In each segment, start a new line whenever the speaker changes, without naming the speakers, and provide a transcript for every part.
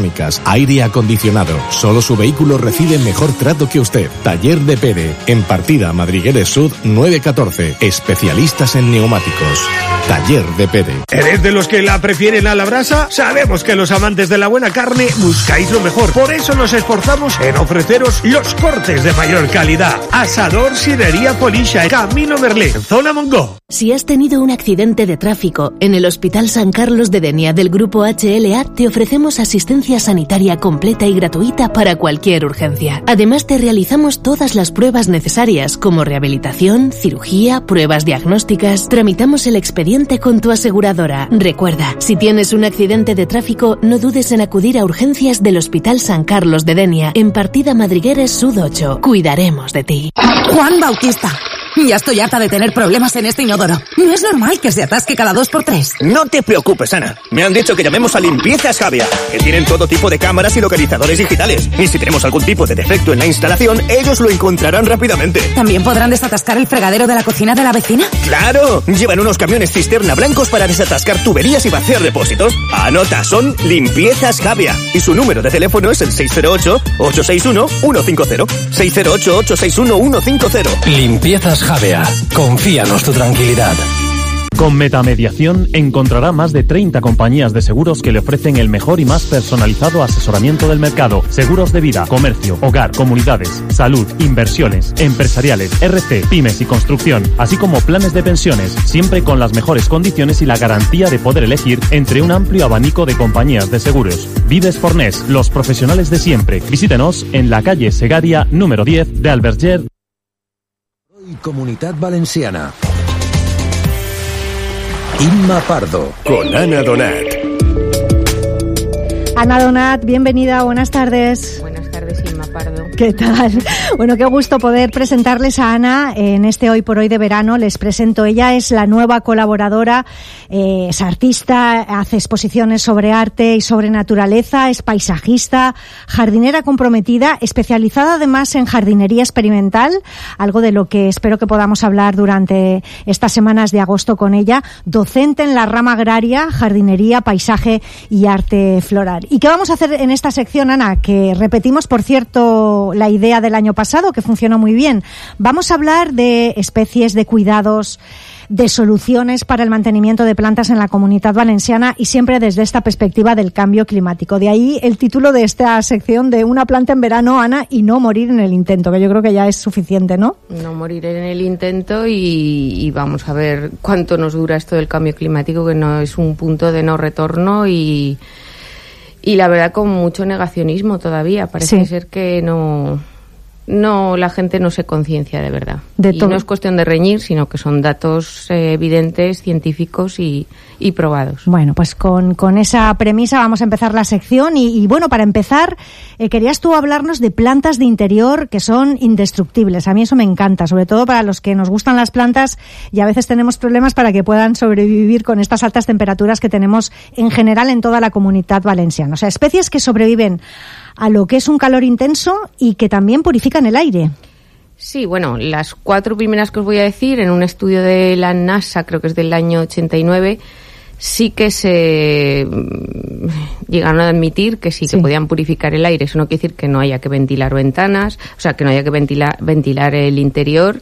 electrónicas, aire acondicionado. Solo su vehículo recibe mejor trato que usted. Taller de Pere, en Partida Madrigueres Sud 914. Especialistas en neumáticos. Taller de Pere.
¿Eres de los que la prefieren a la brasa? Sabemos que los amantes de la buena carne buscáis lo mejor. Por eso nos esforzamos en ofreceros los cortes de mayor calidad. Asador Sidería Polisha, Camino Merlín, Zona Mongo.
Si has tenido un accidente de tráfico, en el Hospital San Carlos de Denia del Grupo HLA te ofrecemos asistencia sanitaria completa y gratuita para cualquier urgencia. Además te realizamos todas las pruebas necesarias como rehabilitación, cirugía, pruebas diagnósticas. Tramitamos el expediente con tu aseguradora. Recuerda, si tienes un accidente de tráfico, no dudes en acudir a urgencias del Hospital San Carlos de Denia, en Partida Madrigueres Sud 8. Cuidaremos de ti.
Juan Bautista, ya estoy harta de tener problemas en este inodoro. No es normal que se atasque cada 2x3.
No te preocupes, Ana. Me han dicho que llamemos a Limpiezas Javia, que tienen todo tipo de cámaras y localizadores digitales. Y si tenemos algún tipo de defecto en la instalación, ellos lo encontrarán rápidamente.
¿También podrán desatascar el fregadero de la cocina de la vecina?
¡Claro! Llevan unos camiones cisterna blancos para desatascar tuberías y vaciar depósitos. Anota, son Limpiezas Javia. Y su número de teléfono es el 608-861-150. 608-861-150.
Limpiezas Javea. Confíanos tu tranquilidad.
Con Metamediación encontrará más de 30 compañías de seguros que le ofrecen el mejor y más personalizado asesoramiento del mercado. Seguros de vida, comercio, hogar, comunidades, salud, inversiones, empresariales, RC, pymes y construcción, así como planes de pensiones, siempre con las mejores condiciones y la garantía de poder elegir entre un amplio abanico de compañías de seguros. Vives Fornés, los profesionales de siempre. Visítenos en la calle Segaria, número 10 de Alberger.
Comunitat Valenciana. Imma Pardo.
Con Ana Donat.
Ana Donat, bienvenida, buenas tardes.
Buenas tardes, Imma Pardo.
¿Qué tal? Bueno, qué gusto poder presentarles a Ana en este Hoy por Hoy de verano. Les presento, ella es la nueva colaboradora, es artista, hace exposiciones sobre arte y sobre naturaleza, es paisajista, jardinera comprometida, especializada además en jardinería experimental, algo de lo que espero que podamos hablar durante estas semanas de agosto con ella, docente en la rama agraria, jardinería, paisaje y arte floral. ¿Y qué vamos a hacer en esta sección, Ana? Que repetimos, por cierto, la idea del año pasado, que funcionó muy bien. Vamos a hablar de especies, de cuidados, de soluciones para el mantenimiento de plantas en la Comunitat Valenciana y siempre desde esta perspectiva del cambio climático. De ahí el título de esta sección de Una planta en verano, Ana, y no morir en el intento, que yo creo que ya es suficiente, ¿no?
No morir en el intento y vamos a ver cuánto nos dura esto del cambio climático, que no es un punto de no retorno y la verdad con mucho negacionismo todavía. Parece ser que no, la gente no se conciencia de verdad. Y no es cuestión de reñir, sino que son datos evidentes, científicos y probados.
Bueno, pues con esa premisa vamos a empezar la sección y bueno, para empezar, querías tú hablarnos de plantas de interior que son indestructibles. A mí eso me encanta, sobre todo para los que nos gustan las plantas y a veces tenemos problemas para que puedan sobrevivir con estas altas temperaturas que tenemos en general en toda la Comunitat Valenciana. O sea, especies que sobreviven a lo que es un calor intenso y que también purifican el aire.
Sí, bueno, las 4 primeras que os voy a decir, en un estudio de la NASA, creo que es del año 89, sí que se llegaron a admitir que sí que podían purificar el aire. Eso no quiere decir que no haya que ventilar ventanas, o sea, que no haya que ventilar el interior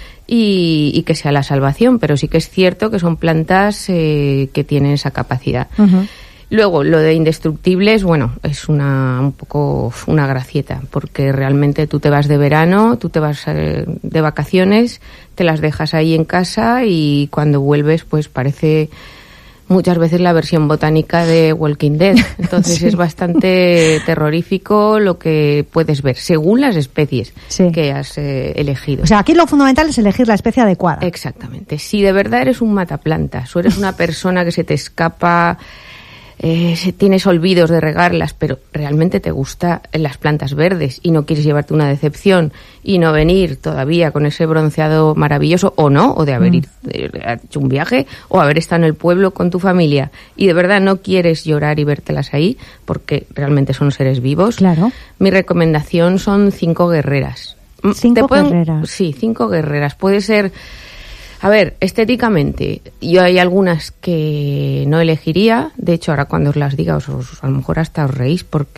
y que sea la salvación, pero sí que es cierto que son plantas que tienen esa capacidad. Uh-huh. Luego, lo de indestructibles, bueno, es un poco una gracieta, porque realmente tú te vas de verano, tú te vas de vacaciones, te las dejas ahí en casa y cuando vuelves, pues parece muchas veces la versión botánica de Walking Dead. Entonces es bastante terrorífico lo que puedes ver, según las especies que has elegido.
O sea, aquí lo fundamental es elegir la especie adecuada.
Exactamente. Si de verdad eres un mataplantas o eres una persona que se te escapa, tienes olvidos de regarlas, pero realmente te gustan las plantas verdes y no quieres llevarte una decepción y no venir todavía con ese bronceado maravilloso, o no, o de haber hecho un viaje o haber estado en el pueblo con tu familia y de verdad no quieres llorar y vértelas ahí porque realmente son seres vivos.
Claro.
Mi recomendación son 5 guerreras.
5 guerreras.
Sí, 5 guerreras. Puede ser... A ver, estéticamente, yo hay algunas que no elegiría. De hecho, ahora cuando os las diga, a lo mejor hasta os reís, porque